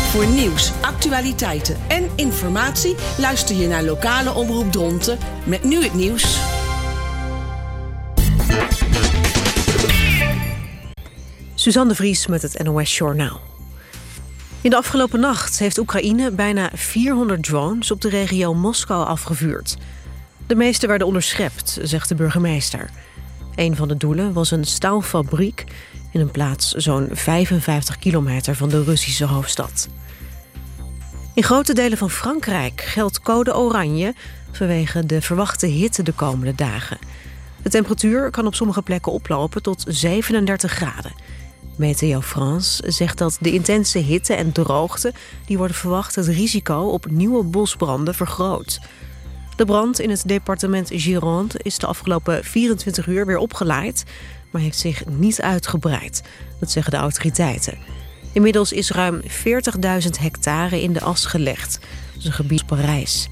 Voor nieuws, actualiteiten en informatie luister je naar lokale Omroep Dronten met nu het nieuws. Suzanne de Vries met het NOS Journaal. In de afgelopen nacht heeft Oekraïne bijna 400 drones op de regio Moskou afgevuurd. De meeste werden onderschept, zegt de burgemeester. Een van de doelen was een staalfabriek in een plaats zo'n 55 kilometer van de Russische hoofdstad. In grote delen van Frankrijk geldt code oranje vanwege de verwachte hitte de komende dagen. De temperatuur kan op sommige plekken oplopen tot 37 graden. Meteo France zegt dat de intense hitte en droogte die worden verwacht het risico op nieuwe bosbranden vergroot. De brand in het departement Gironde is de afgelopen 24 uur weer opgeleid, maar heeft zich niet uitgebreid. Dat zeggen de autoriteiten. Inmiddels is ruim 40.000 hectare in de as gelegd. Dat is een gebied Parijs.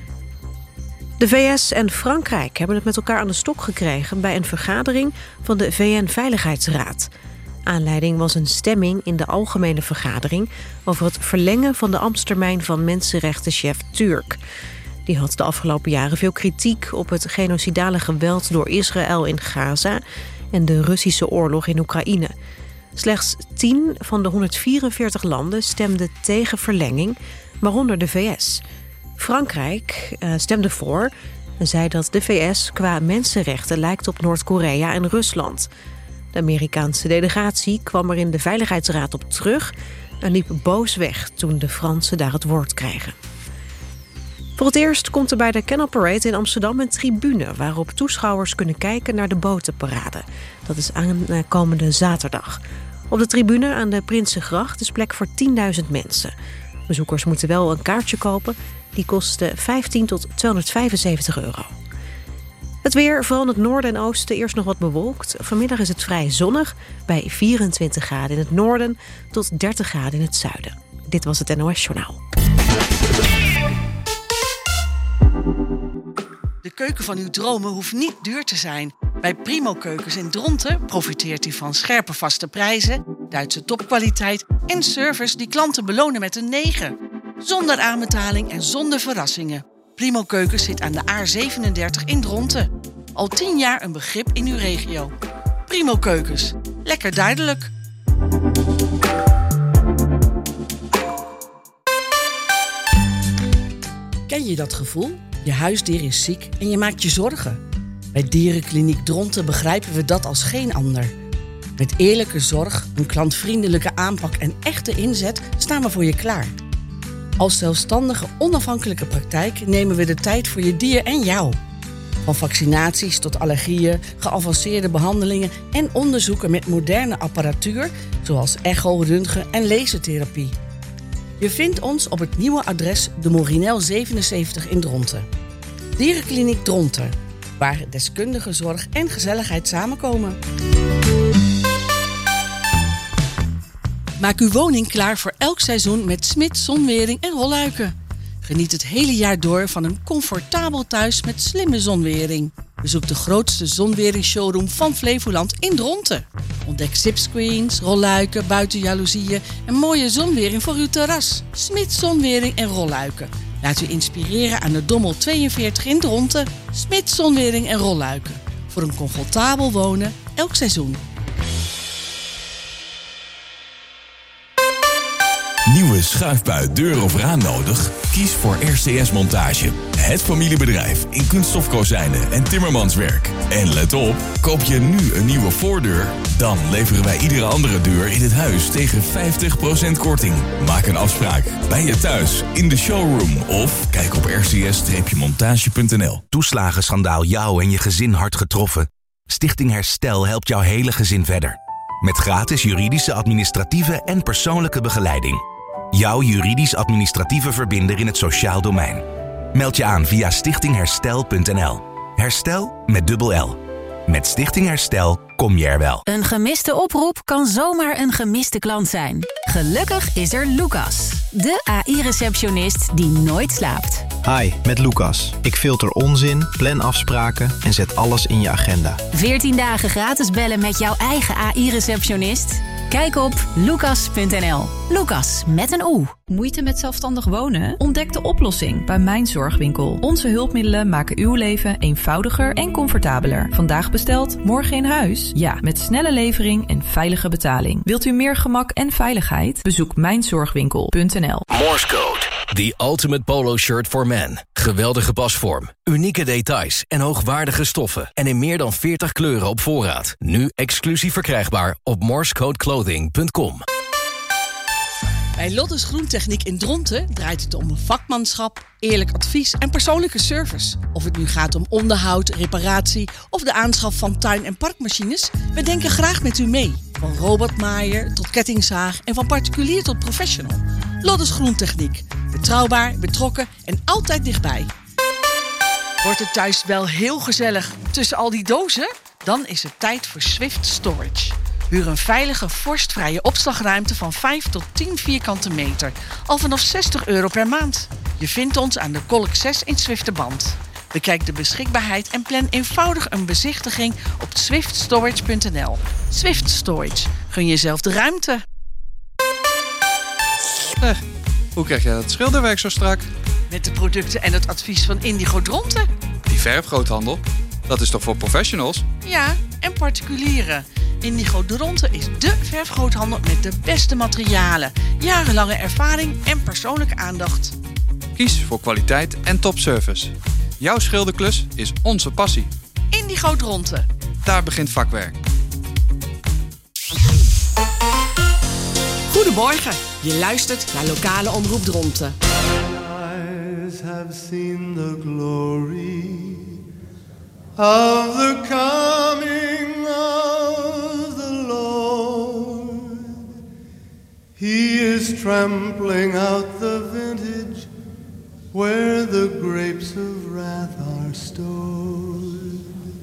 De VS en Frankrijk hebben het met elkaar aan de stok gekregen bij een vergadering van de VN-veiligheidsraad. Aanleiding was een stemming in de algemene vergadering over het verlengen van de ambtstermijn van mensenrechtenchef Turk. Die had de afgelopen jaren veel kritiek op het genocidale geweld door Israël in Gaza en de Russische oorlog in Oekraïne. Slechts 10 van de 144 landen stemden tegen verlenging, waaronder de VS. Frankrijk stemde voor en zei dat de VS qua mensenrechten lijkt op Noord-Korea en Rusland. De Amerikaanse delegatie kwam er in de Veiligheidsraad op terug en liep boos weg toen de Fransen daar het woord kregen. Voor het eerst komt er bij de Canal Parade in Amsterdam een tribune waarop toeschouwers kunnen kijken naar de botenparade. Dat is aankomende zaterdag. Op de tribune aan de Prinsengracht is plek voor 10.000 mensen. Bezoekers moeten wel een kaartje kopen. Die kost 15 tot 275 euro. Het weer, vooral in het noorden en oosten, eerst nog wat bewolkt. Vanmiddag is het vrij zonnig bij 24 graden in het noorden tot 30 graden in het zuiden. Dit was het NOS Journaal. De keuken van uw dromen hoeft niet duur te zijn. Bij Primo Keukens in Dronten profiteert u van scherpe vaste prijzen, Duitse topkwaliteit en service die klanten belonen met een 9. Zonder aanbetaling en zonder verrassingen. Primo Keukens zit aan de A37 in Dronten. Al 10 jaar een begrip in uw regio. Primo Keukens. Lekker duidelijk. Ken je dat gevoel? Je huisdier is ziek en je maakt je zorgen. Bij Dierenkliniek Dronten begrijpen we dat als geen ander. Met eerlijke zorg, een klantvriendelijke aanpak en echte inzet staan we voor je klaar. Als zelfstandige, onafhankelijke praktijk nemen we de tijd voor je dier en jou. Van vaccinaties tot allergieën, geavanceerde behandelingen en onderzoeken met moderne apparatuur, zoals echo, röntgen en lasertherapie. Je vindt ons op het nieuwe adres de Morinel 77 in Dronten. Dierenkliniek Dronten, waar deskundige zorg en gezelligheid samenkomen. Maak uw woning klaar voor elk seizoen met Smit Zonwering en Rolluiken. Geniet het hele jaar door van een comfortabel thuis met slimme zonwering. Bezoek de grootste zonwering-showroom van Flevoland in Dronten. Ontdek sipscreens, rolluiken, buitenjaloezieën en mooie zonwering voor uw terras. Smit Zonwering en Rolluiken. Laat u inspireren aan de Dommel 42 in Dronten. Smit Zonwering en Rolluiken. Voor een comfortabel wonen elk seizoen. Nieuwe schuifbui, deur of raam nodig? Kies voor RCS Montage. Het familiebedrijf in kunststofkozijnen en timmermanswerk. En let op, koop je nu een nieuwe voordeur, dan leveren wij iedere andere deur in het huis tegen 50% korting. Maak een afspraak bij je thuis, in de showroom of kijk op rcs-montage.nl. Toeslagenschandaal jou en je gezin hard getroffen? Stichting Herstel helpt jouw hele gezin verder. Met gratis juridische, administratieve en persoonlijke begeleiding. Jouw juridisch-administratieve verbinder in het sociaal domein. Meld je aan via stichtingherstel.nl. Herstel met dubbel L. Met Stichting Herstel kom je er wel. Een gemiste oproep kan zomaar een gemiste klant zijn. Gelukkig is er Lucas, de AI-receptionist die nooit slaapt. Hi, met Lucas. Ik filter onzin, plan afspraken en zet alles in je agenda. 14 dagen gratis bellen met jouw eigen AI-receptionist. Kijk op lucas.nl. Lucas met een O. Moeite met zelfstandig wonen? Ontdek de oplossing bij Mijn Zorgwinkel. Onze hulpmiddelen maken uw leven eenvoudiger en comfortabeler. Vandaag besteld, morgen in huis? Ja, met snelle levering en veilige betaling. Wilt u meer gemak en veiligheid? Bezoek mijnzorgwinkel.nl. Morse Code. The ultimate polo shirt for men. Geweldige pasvorm, unieke details en hoogwaardige stoffen. En in meer dan 40 kleuren op voorraad. Nu exclusief verkrijgbaar op morsecodeclothing.com. Bij Lottes Groentechniek in Dronten draait het om vakmanschap, eerlijk advies en persoonlijke service. Of het nu gaat om onderhoud, reparatie of de aanschaf van tuin- en parkmachines, we denken graag met u mee. Van robotmaaier tot kettingzaag en van particulier tot professional. Lottes Groentechniek. Betrouwbaar, betrokken en altijd dichtbij. Wordt het thuis wel heel gezellig tussen al die dozen? Dan is het tijd voor Swift Storage. Huur een veilige, vorstvrije opslagruimte van 5 tot 10 vierkante meter. Al vanaf €60 per maand. Je vindt ons aan de Kolk 6 in Zwifterband. Bekijk de beschikbaarheid en plan eenvoudig een bezichtiging op swiftstorage.nl. Swift Storage. Gun jezelf de ruimte. Hoe krijg jij dat schilderwerk zo strak? Met de producten en het advies van Indigo Dronten. Die verfgroothandel, dat is toch voor professionals? Ja, en particulieren. Indigo Dronten is dé verfgroothandel met de beste materialen, jarenlange ervaring en persoonlijke aandacht. Kies voor kwaliteit en topservice. Jouw schilderklus is onze passie. Indigo Dronten. Daar begint vakwerk. Goedemorgen, je luistert naar Lokale Omroep Dronten. Eyes have seen the glory of the coming of the Lord. He is trampling out the vintage where the grapes of wrath are stored.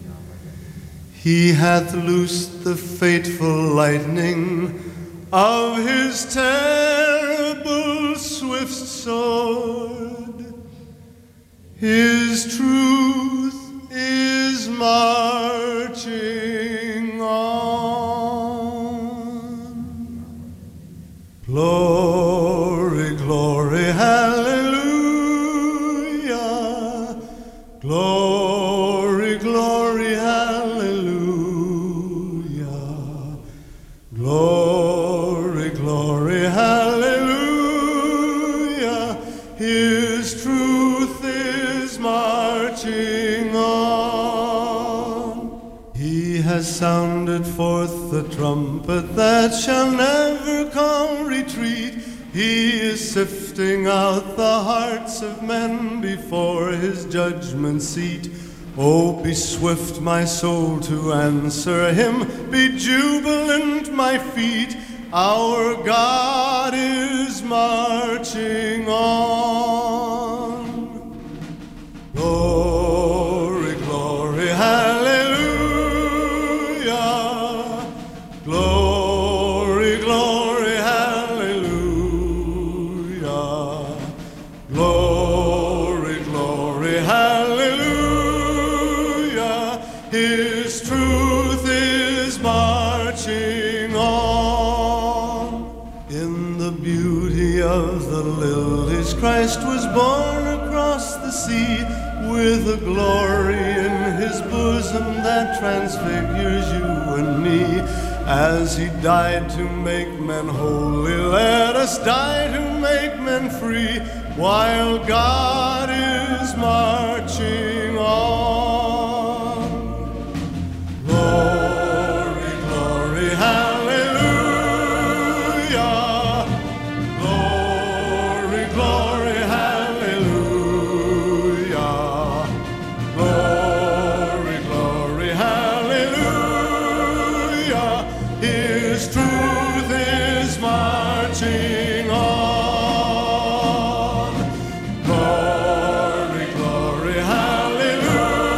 He hath loosed the fateful lightning of his terrible swift sword. His truth is marching on. Glory, glory, hallelujah. Glory, glory, hallelujah. Glory, glory, hallelujah. His truth is marching on. He has sounded forth the trumpet that shall never come retreat. He is sifting out the hearts of men before his judgment seat. Oh, be swift, my soul, to answer him. Be jubilant, my feet. Our God is marching on. Glory, glory, hallelujah. Glory, glory, hallelujah. Glory, glory, hallelujah. His truth is marching on. In the beauty of the lilies, Christ was born across the sea, with a glory in his bosom that transfigures you and me. As he died to make men holy, let us die to make men free, while God is marching on. Glory, glory, hallelujah. Glory, glory, hallelujah. Glory, glory, hallelujah. His truth is marching on. Glory, glory, hallelujah.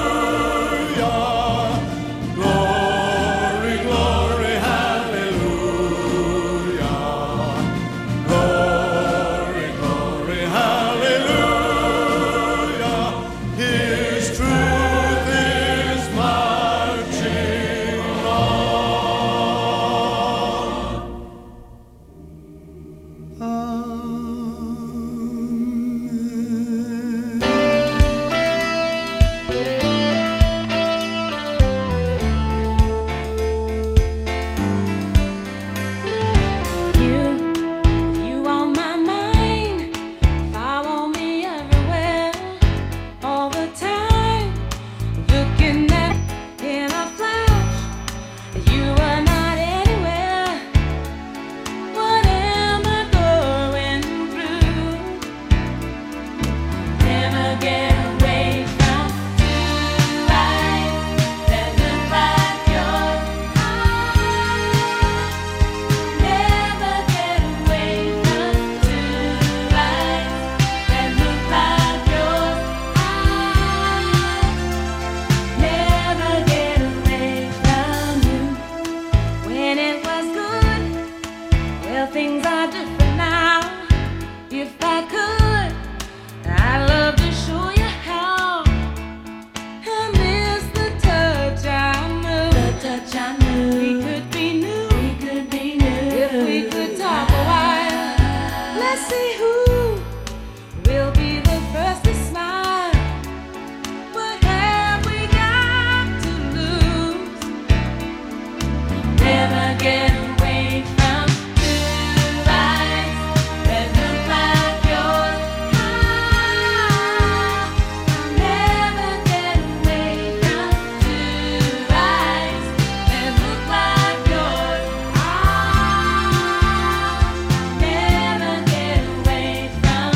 things are different now. If I could, I'd love to show you how. I miss the touch I knew. The touch I knew. We could be new. We could be new. If we could talk a while. Let's see who will be the first to smile. What have we got to lose? Never get away from two eyes that look like yours. I'll never get away from two eyes that look like yours. I'll never get away from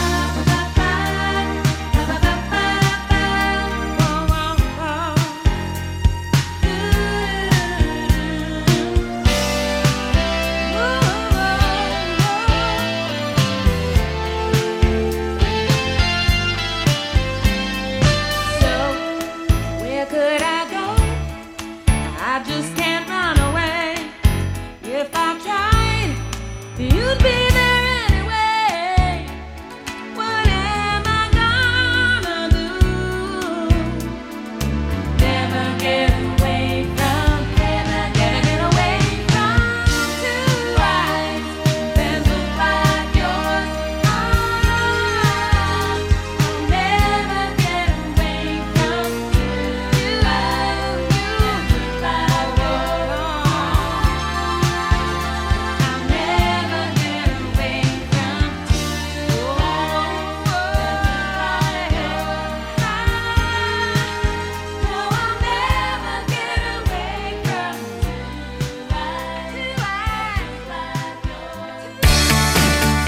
So, where could I go? I just can't run away. If I tried, you'd be there anyway. What am I gonna do? Never get away from, never get away from two eyes that look like yours. I'll never get away from two eyes that look like yours. I'll never get away from two eyes that look like yours. No, I'll never get away from two eyes like yours.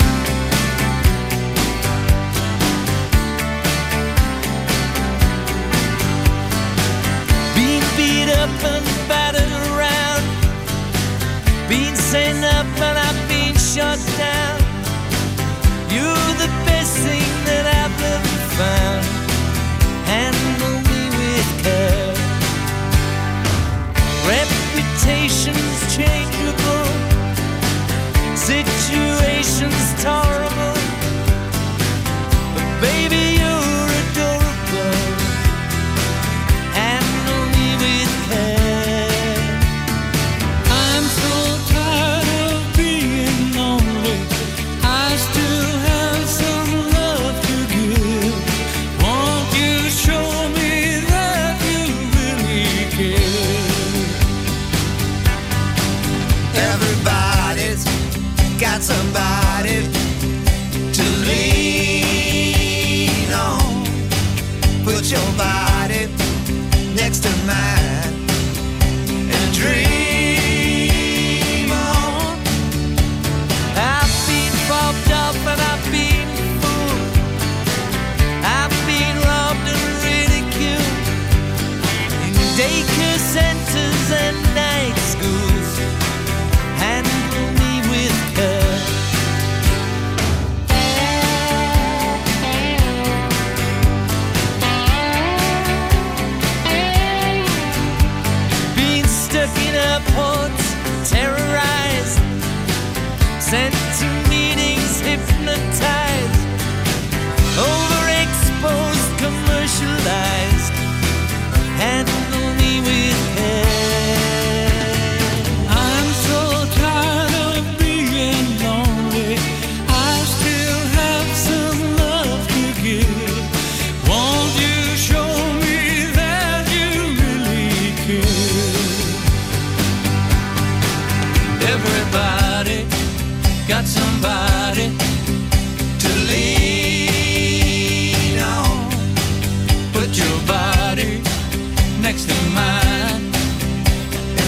Being beat up and battered around, being sent up and I've been shot down. You're the best thing that I've ever found. Handle me with care. Reputation's changeable, situation's tolerable, but baby you're adorable. Handle me with care. I'm so tired of being lonely. I still have some love to give. Won't you show me that you really care? Everybody's got somebody to lean on. Put your body next to mine and dream on. I've been bobbed up and I've been fooled. I've been robbed and ridiculed in daycare centers and night schools. Handle me with care. Being stuck in airports, terrorized, sent to meetings, hypnotized, overexposed, commercialized. Handle me with care. I'm so tired of being lonely. I still have some love to give. Won't you show me that you really care? Everybody got somebody to lean on. put your body next to mine and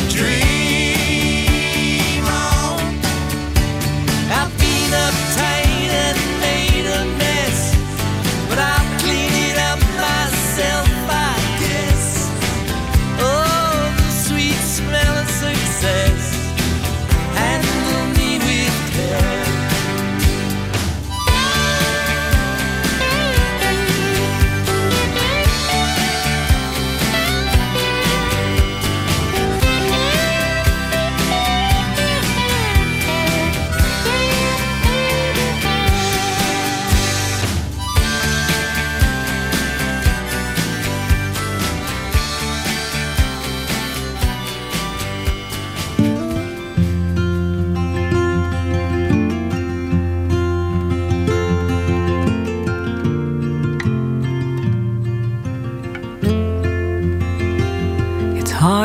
dream on. I've been uptight and made a mess, but I'll clean it up myself, I guess. Oh, the sweet smell of success. Handle me with care.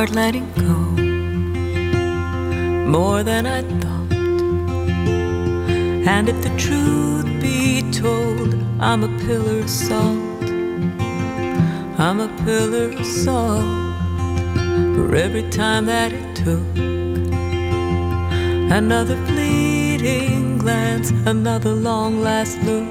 start letting go, more than I thought. And if the truth be told, I'm a pillar of salt. I'm a pillar of salt. For every time that it took another fleeting glance, another long last look.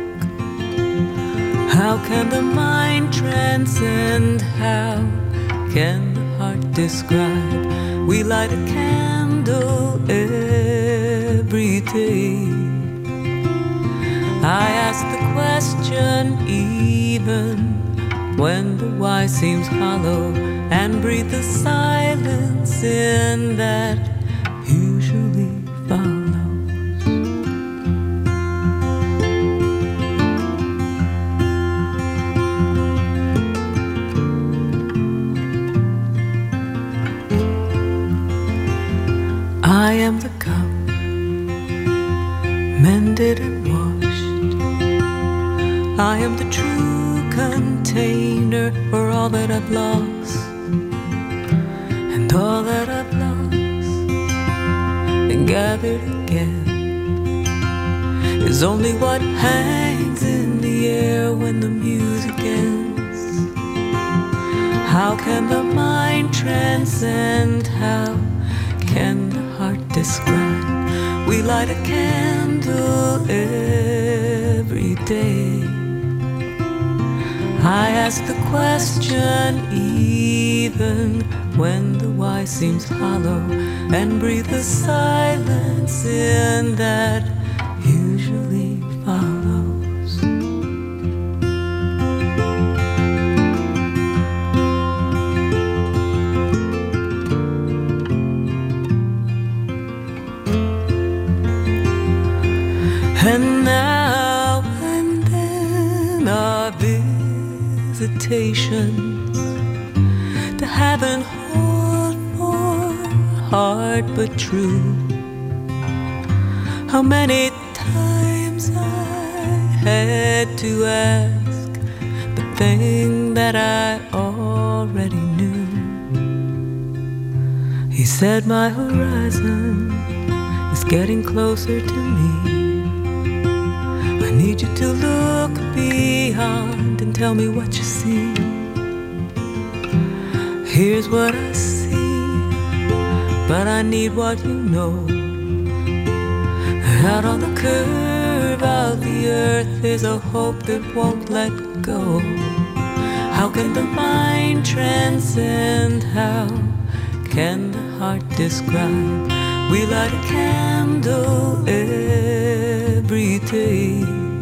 How can the mind transcend? How can the heart describe? We light a candle every day. I ask the question even when the why seems hollow, and breathe the silence in that usually follows. I am the cup, mended and washed. I am the true container for all that I've lost. And all that I've lost and gathered again is only what hangs in the air when the music ends. How can the mind transcend? How can the heart describe? We light a candle every day. I ask the question even when the why seems hollow, and breathe the silence in that usually follows. And now and then our visitations to heaven hold more hard but true. How many times I had to ask the thing that I already knew. He said my horizon is getting closer to me. I need you to look beyond and tell me what you see. Here's what I see, but I need what you know. Out on the curve of the earth is a hope that won't let go. How can the mind transcend? How can the heart describe? We light a candle every day.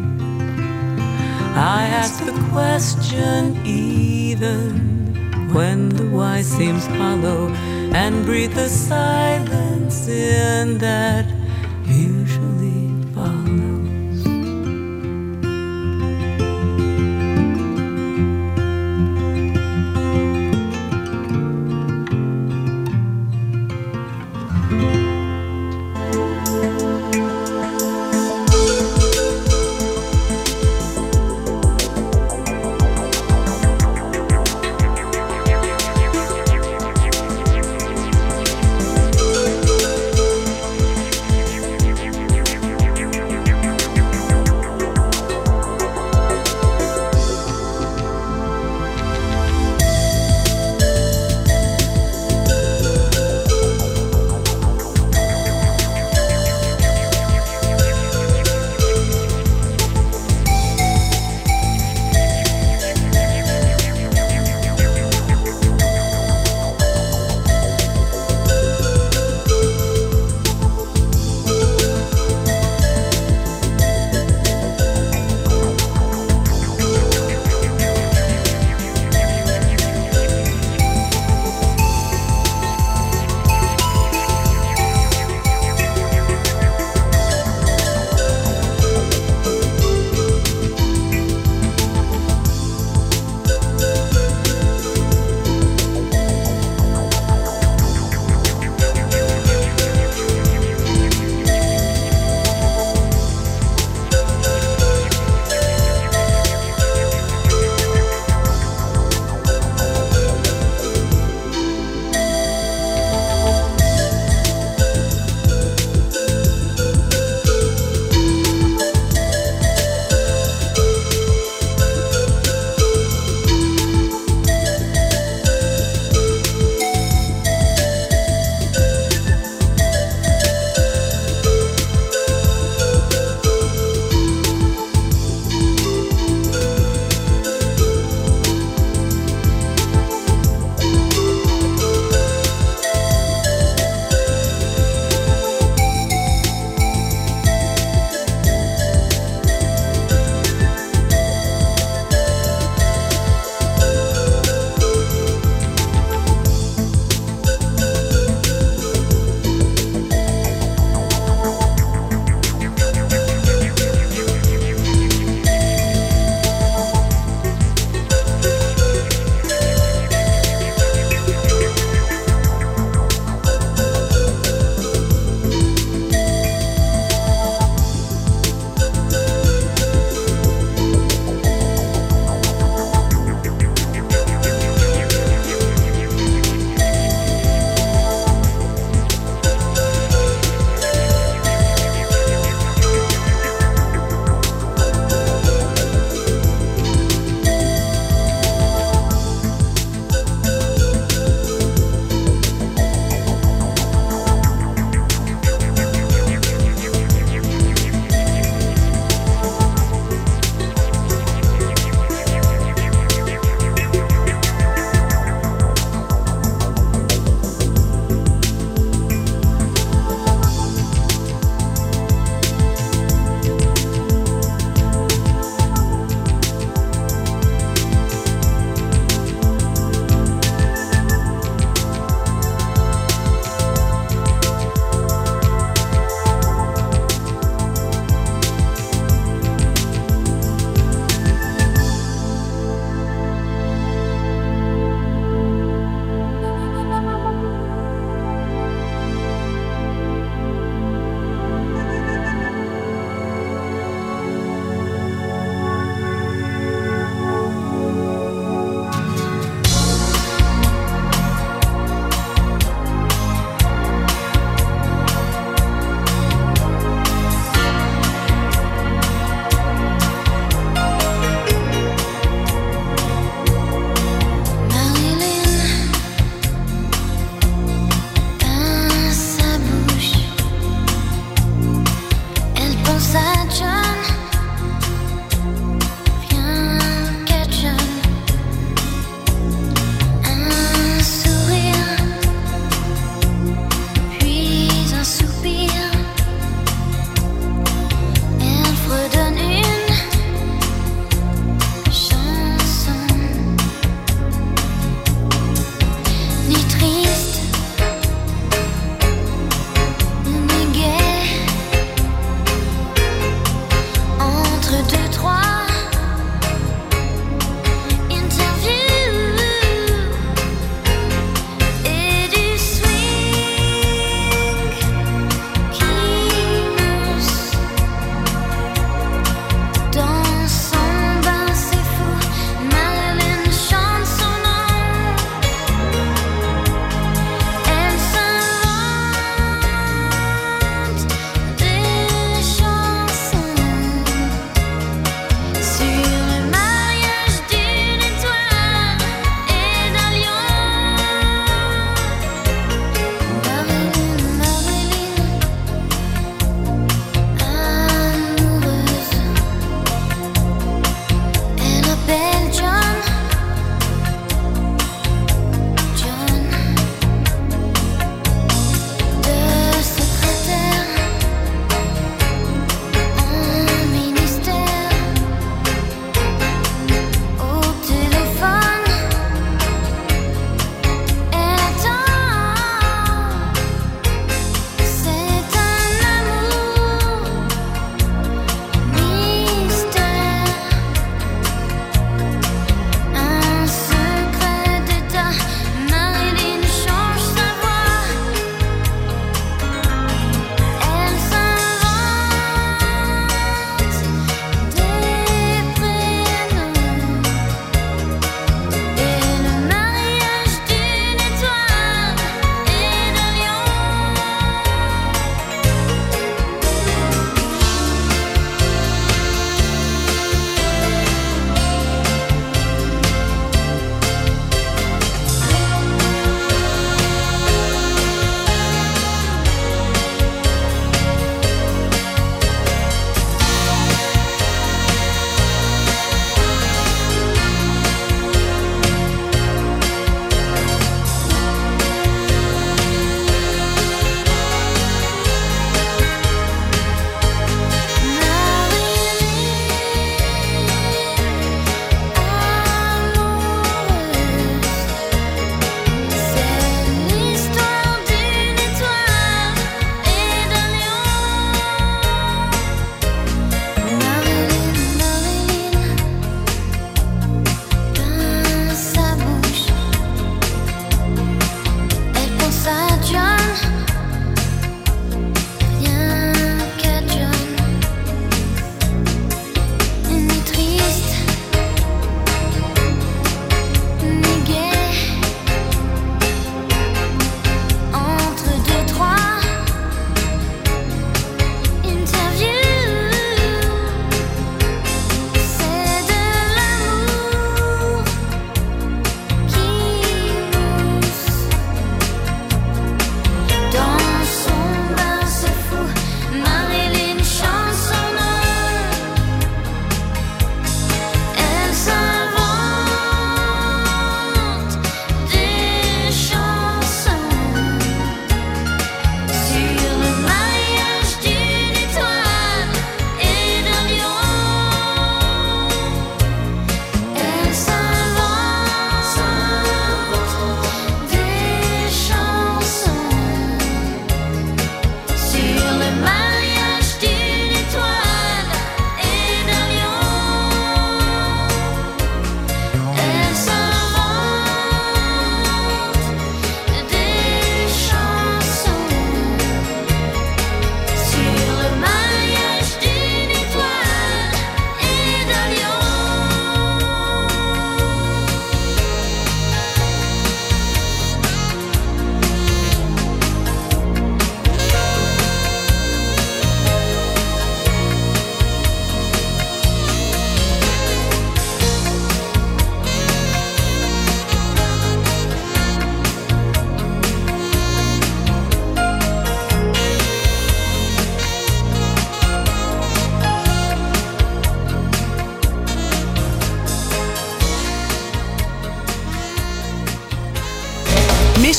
I ask the question even when the why seems hollow, and breathe the silence in that usually follows.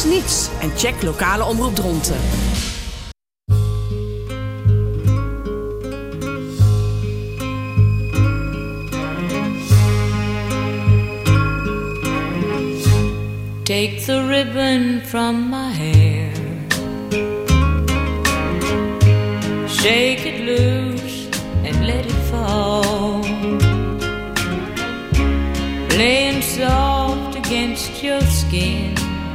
niets en check lokale omroep Dronten. Take the ribbon from my hair, shake it loose and let it fall, laying soft against your skin,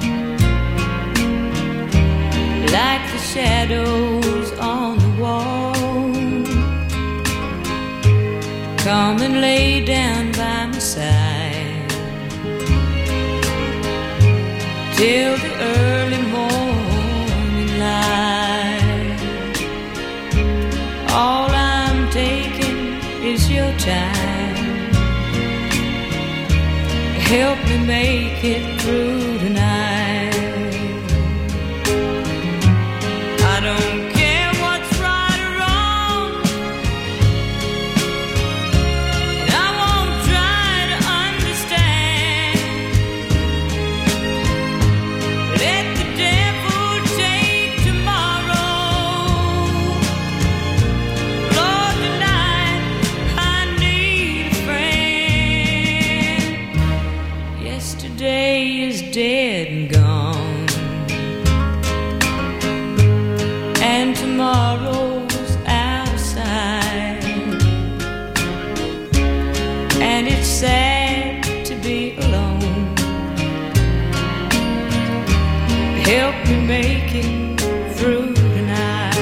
like the shadows on the wall. Come and lay down by my side till the early morning light. All I'm taking is your time. Help me make it through tonight. I don't care what's right or wrong, and I won't try to understand. Let the devil take tomorrow. Lord, tonight I need a friend. Yesterday is dead and gone, and tomorrow's outside, and it's sad to be alone. Help me make it through tonight.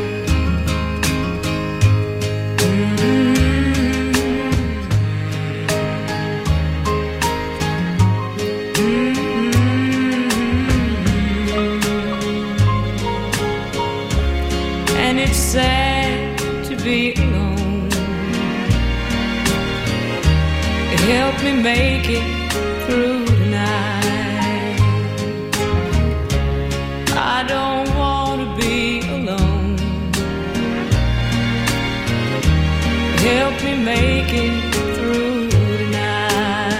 And it's sad to be alone. Help me make it through tonight. I don't want to be alone. Help me make it through tonight.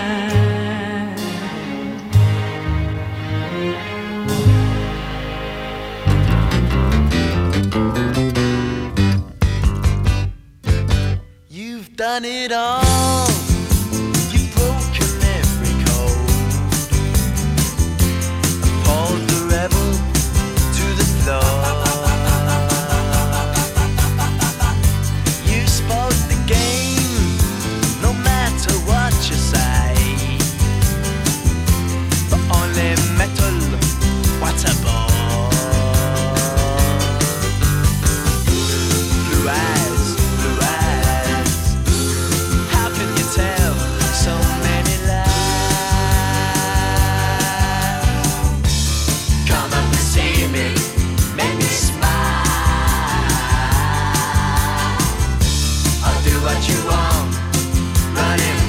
You've done it all. You've broken every code. Appalled the rebel to the floor. You spoke the game, no matter what you say. But only metal, what a bore. Blue eyes, blue eyes. How can you tell so many lies? Come up and see me, make me smile. I'll do what you want, running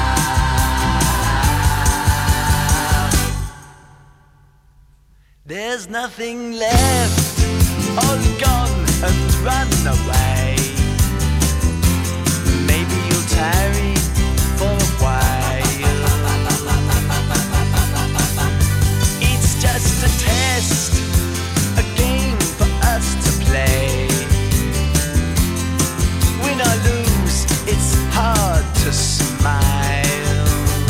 wild. There's nothing left, all gone and run away. Maybe you'll tarry for a while. It's just a test, a game for us to play. Win or lose, it's hard to smile.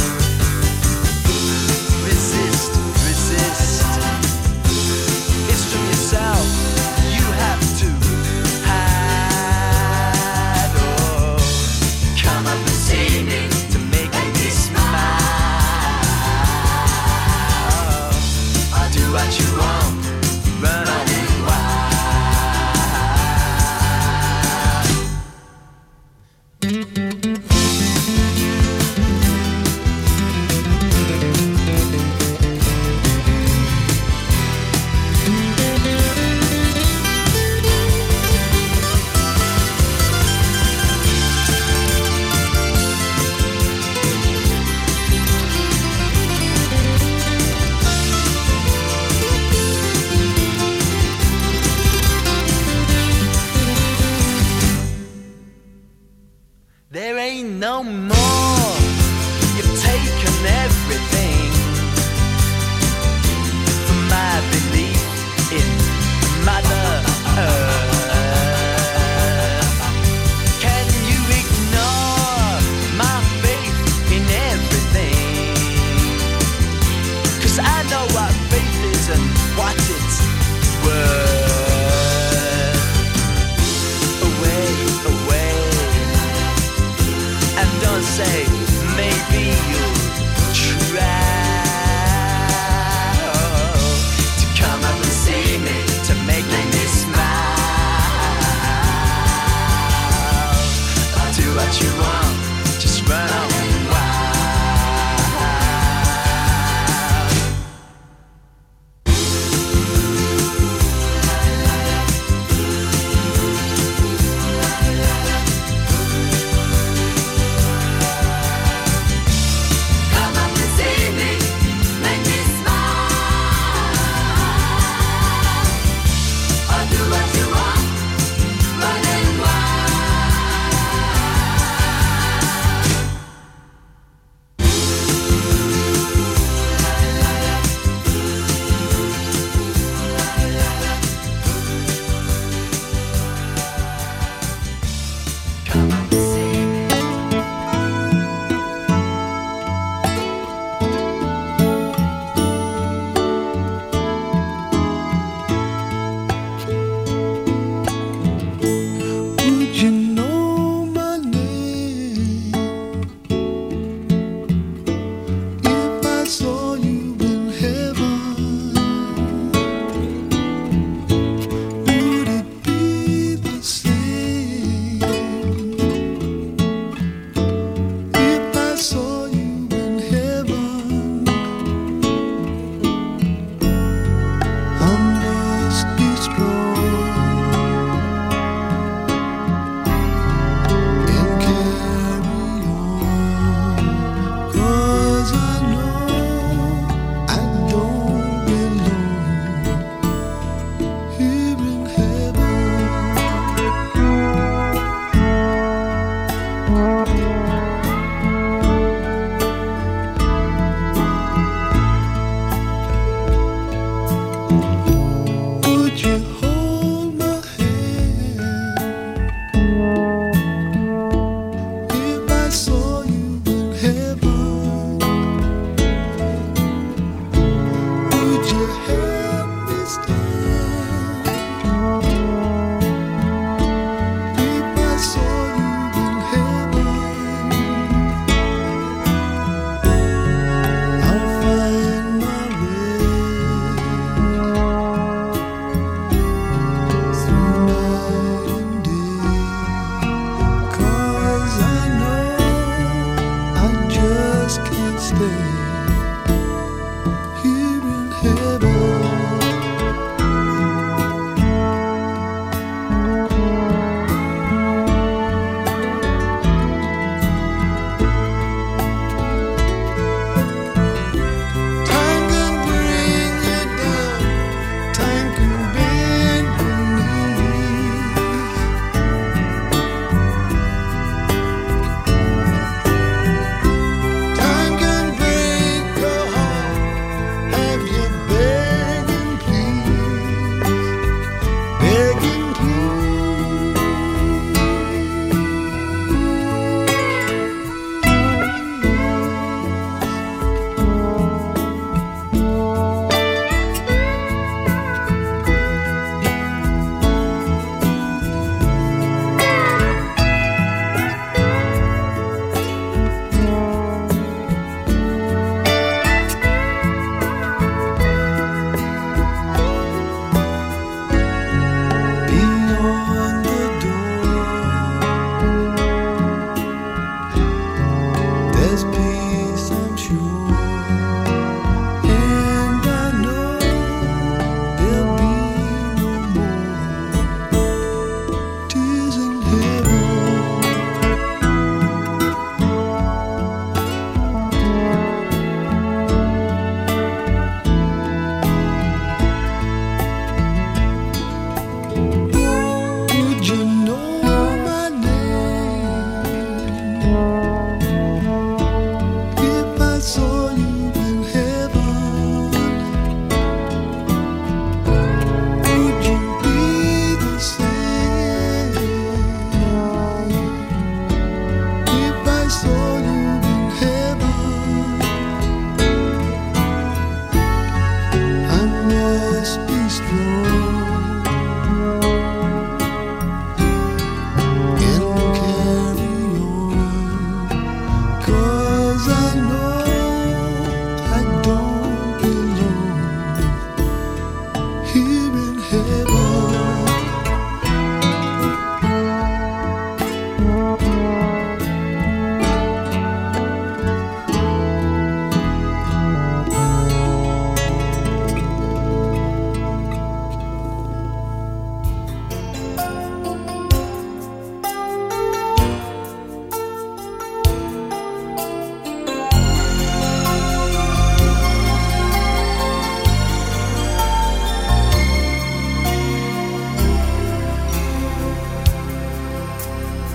Resist, resist. It's from yourself you have to hide. Oh, come up and see me to make me smile. I'll do what you want, running There ain't no more. You've taken everything from my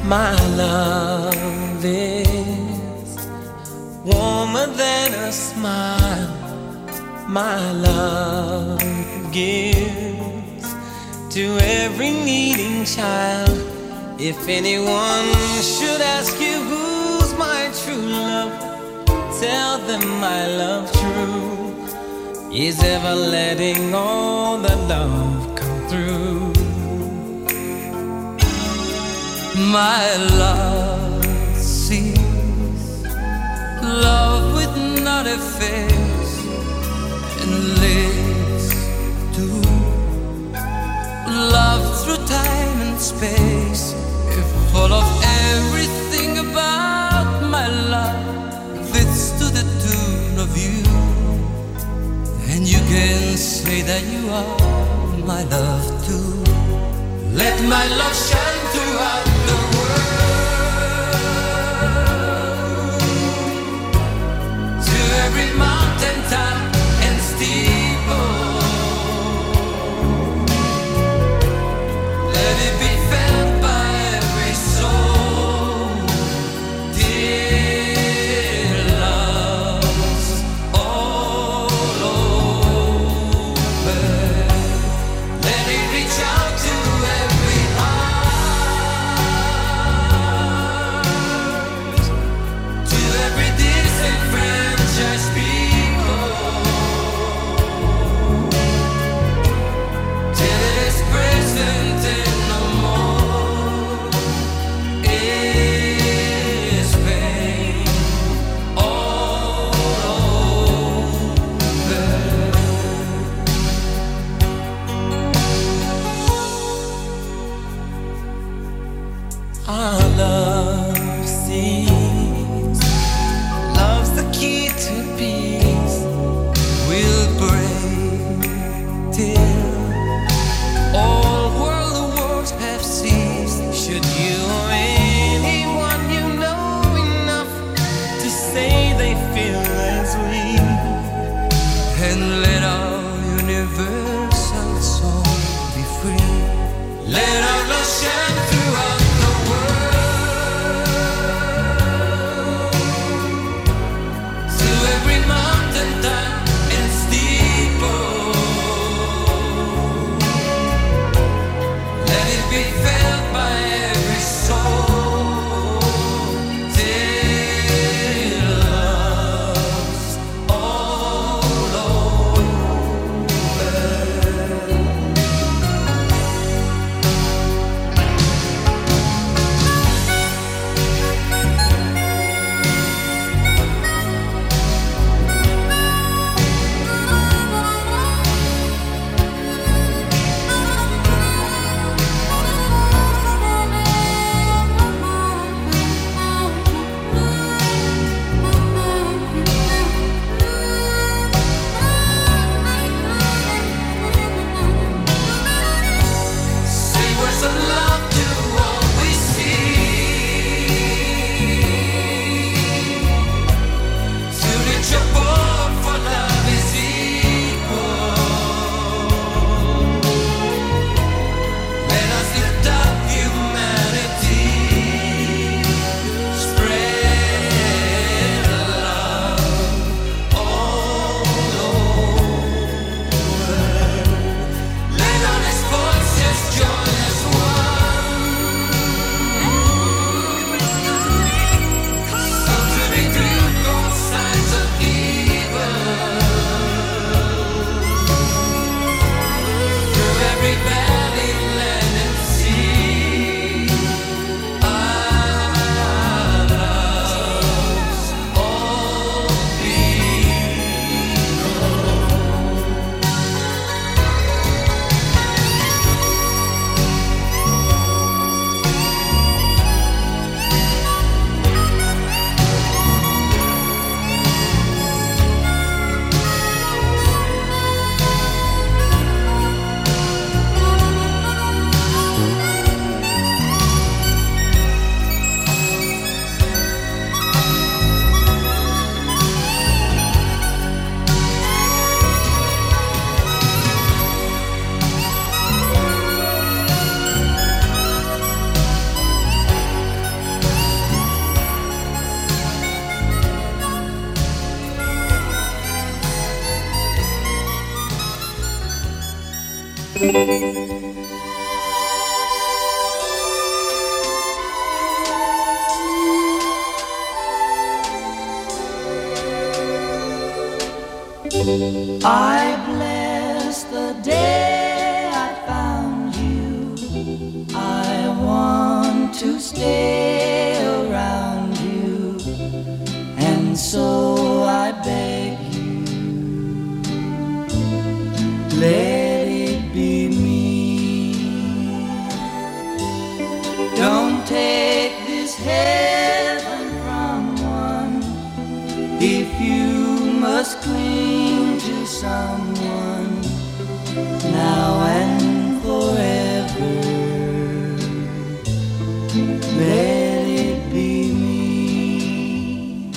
My love is warmer than a smile. My love gives to every needing child. If anyone should ask you who's my true love, tell them my love true is ever letting all the love come through. My love sees love with not a face and lives to love through time and space. If full of everything about my love fits to the tune of you, then you can say that you are my love too. Let my love shine throughout the world, to every mountain top and steeple. Let it be felt by every soul. Dear love's all over. Let it reach out to every heart, to every disenfranchised people, till it is present and no more is pain all over. Our love sees love's the key to peace. We'll break till all world wars have ceased. Should you or anyone you know enough to say they feel as we, and let our universal soul be free. Let our love shine throughout the world, to every I bless the day I found you. I want to stay around you, and so I beg you, let it be me. Don't take this heaven from one if you must cling to someone now and forever. Let it be me.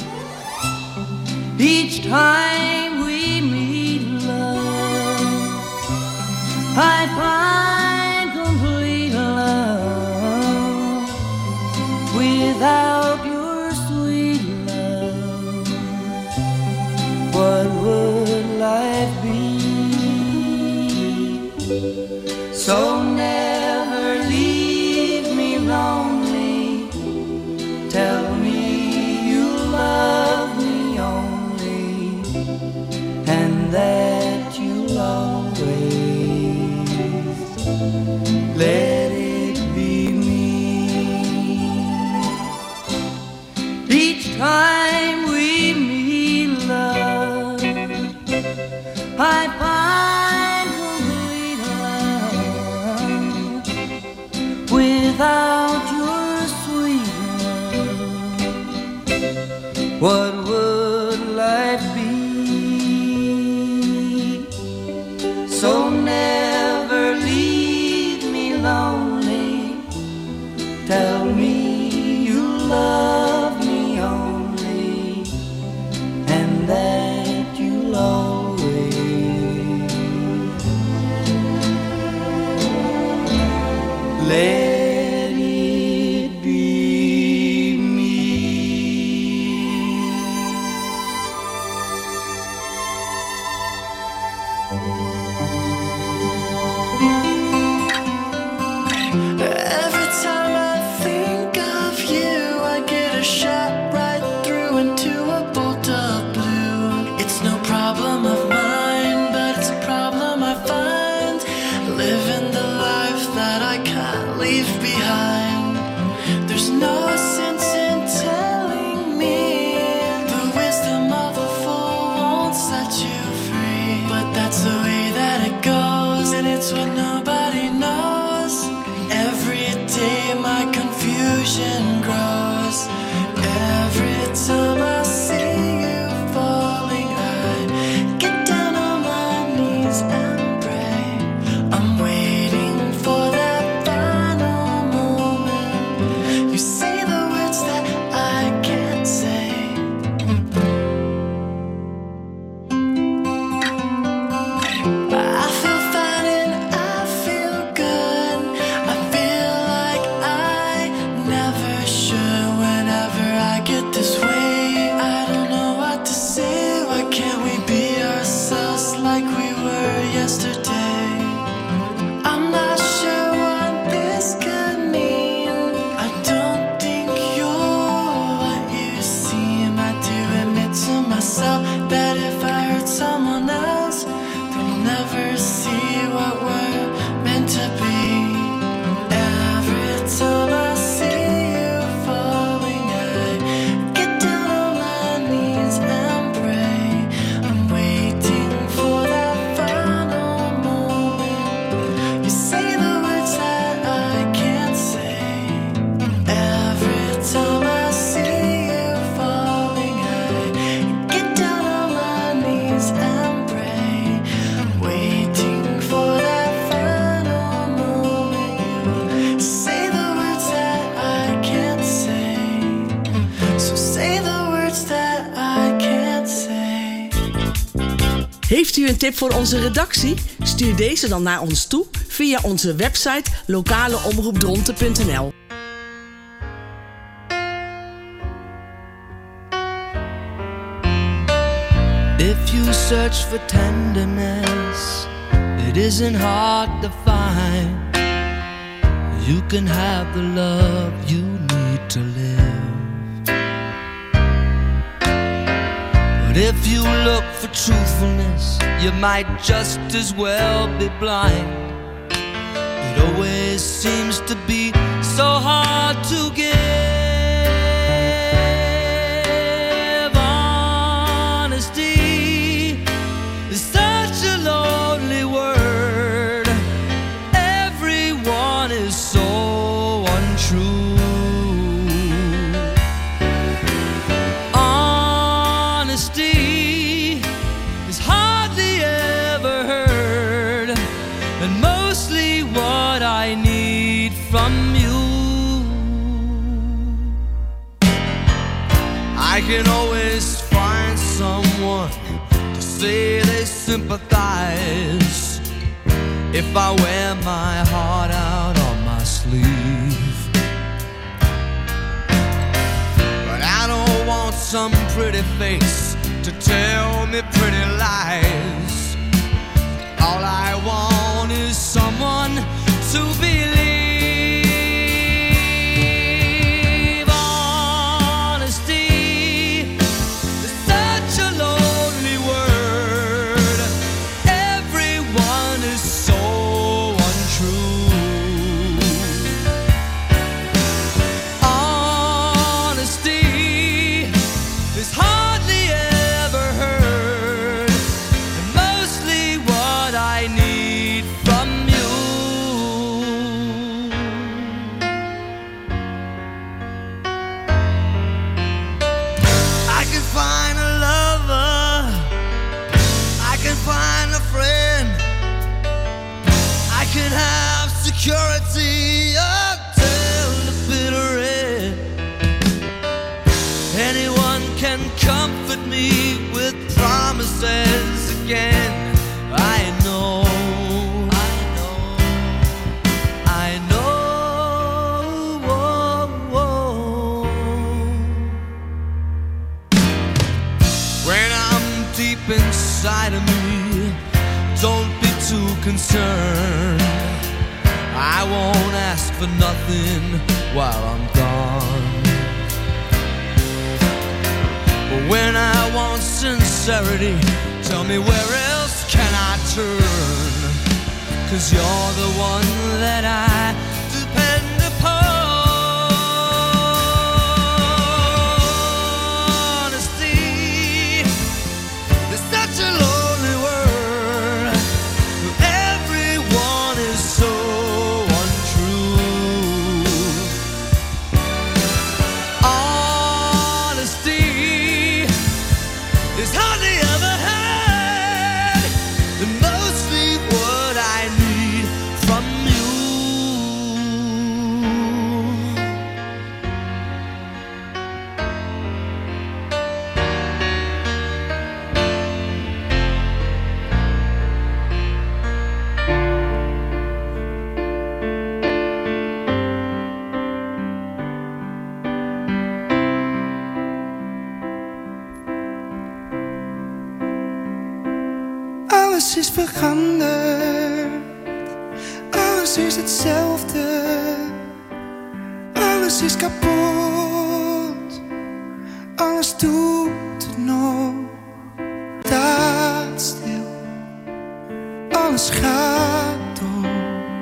Each time we meet, love, I find complete love without your sweet love. What would life be? So never leave me lonely. Tell me you love me only, and that you'll always let it be me. Each time we meet, love, I find complete love without your sweet love. What would life be? So never leave me lonely. Tell me you love me only, and that you'll always let it be me. Every time I think of you, I get a shot right through into a bolt of blue. It's no problem of mine, but it's a problem I find living the life that I can't leave behind. There's no sense in telling me the wisdom of a fool won't set you free, but that's the way that it goes, and it's what nobody knows. Every day my confusion grows. Every time I see you falling, I get down on my knees and pray. I'm waiting for that final moment. You say the words that I can't say. I feel fine and I feel good. I feel like I never should. Whenever I get this way, I don't know what to say. Why can't we be ourselves like we were yesterday? I'm not sure what this could mean. I don't think you're what you seem. I do admit to myself that if I hurt someone else, they'll never see what we're meant to be. Every time I see you falling, I get down on my knees and pray. I'm waiting for that final moment. You say the words that I can't say. Every time I see you falling, I get down on my knees and pray. I'm waiting for that final moment. You say the words that I can't say. So say the words that I can't say. Heeft u een tip voor onze redactie? Stuur deze dan naar ons toe via onze website lokaleomroepdronten.nl. If you search for tenderness, it isn't hard to find. You can have the love you need to live. But if you look for truthfulness, you might just as well be blind. It always seems to be so hard to give. Honesty is such a lonely word. Everyone is so untrue. Honesty is hardly ever heard, and mostly what I need from you. I can always find someone to say they sympathize if I wear my heart out on my sleeve. But I don't want some pretty face to tell me pretty lies. All I want is someone to believe. Honesty is such a lonely word. Everyone is so untrue. Honesty is hardly ever heard, and mostly what I need from you. I can find a lover, I can find a friend, I can have security until the bitter end. Anyone can comfort me with promises again. I know, I know, I know. When I'm deep inside of me, don't be too concerned. I won't ask for nothing while I'm gone. But when I want sincerity, tell me where else can I turn? 'Cause you're the one that I depend upon. Honesty is such a lonely word. Everyone is so untrue. Honesty is hardly ever heard, and mostly what I need from you. Alles is veranderd, alles is hetzelfde, alles is kapot, alles doet het nog, staat stil, alles gaat door,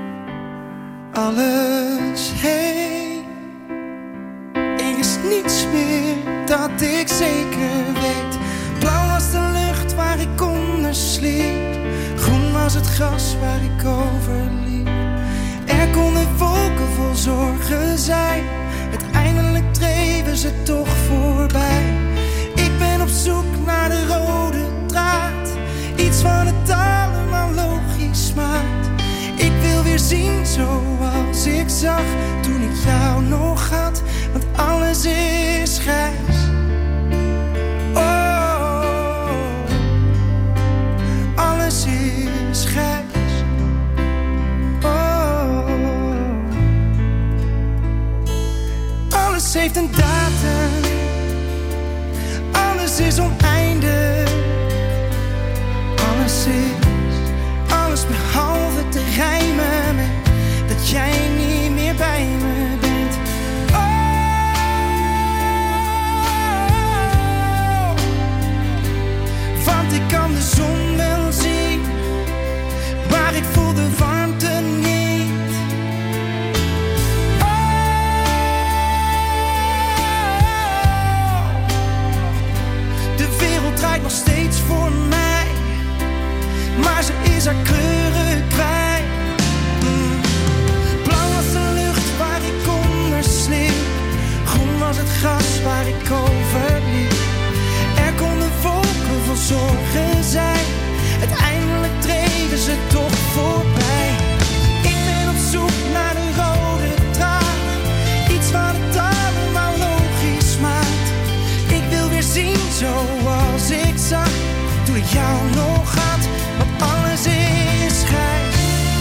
alles heen. Er is niets meer dat ik zeker weet. Blauw was de lucht waar ik onder sliep, groen was het gras waar ik over liep. Er konden wolken vol zorgen zijn, uiteindelijk dreven ze toch voorbij. Ik ben op zoek naar de rode draad, iets van het allemaal logisch maakt. Ik wil weer zien zoals ik zag toen ik jou nog had, want alles is grijs. Oh, alles is grijs. Oh, alles heeft een datum, alles is oneindig, alles behalve zoals ik zag toen ik jou nog had, want alles is grijs.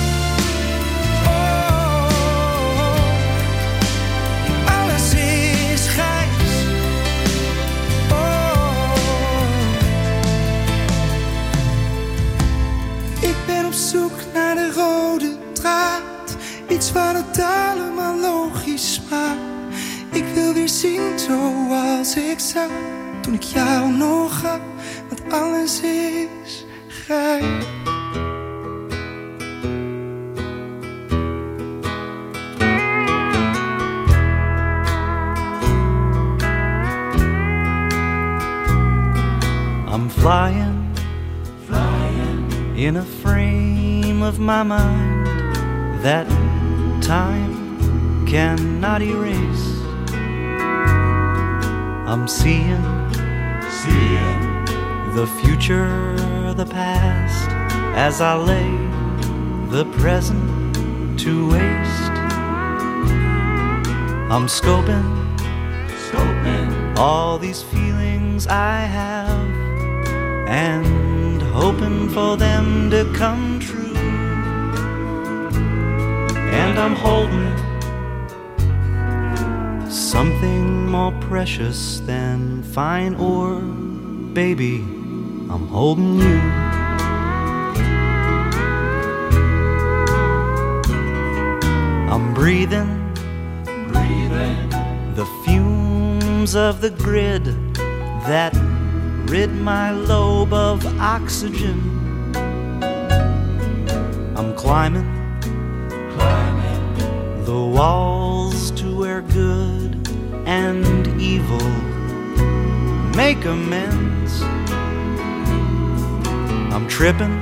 Oh, alles is grijs. Oh, ik ben op zoek naar de rode draad, iets wat het allemaal logisch maakt. Ik wil weer zien zoals ik zag toen ik jou nog had, want alles is grijs. I'm flying in a frame of my mind that time cannot erase. I'm seeing the future, the past, as I lay the present to waste. I'm scoping all these feelings I have and hoping for them to come true. And I'm holding something more precious than fine ore, baby, I'm holding you. I'm breathing the fumes of the grid that rid my lobe of oxygen. I'm climbing the walls to where good and evil make amends. I'm tripping,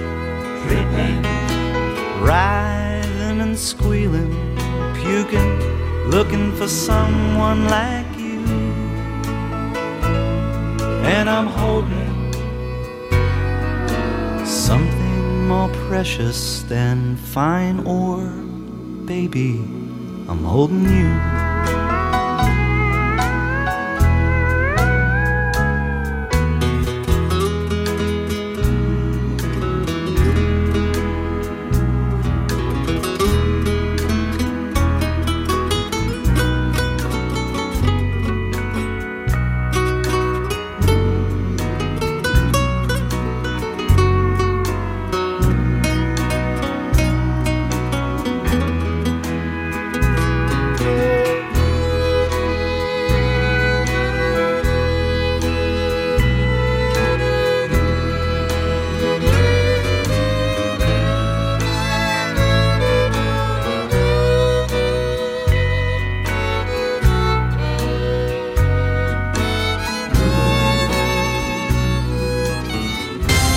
writhing and squealing, puking, looking for someone like you. And I'm holding something more precious than fine ore, baby, I'm holding you.